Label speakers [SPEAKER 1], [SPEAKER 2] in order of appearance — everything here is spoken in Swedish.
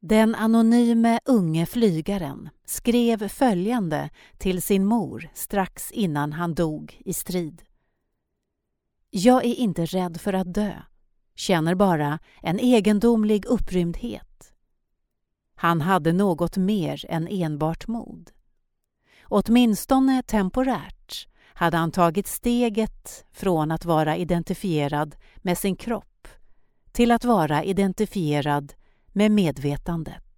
[SPEAKER 1] Den anonyme unge flygaren skrev följande till sin mor strax innan han dog i strid. Jag är inte rädd för att dö, känner bara en egendomlig upprymdhet. Han hade något mer än enbart mod. Åtminstone temporärt hade han tagit steget från att vara identifierad med sin kropp till att vara identifierad med medvetandet.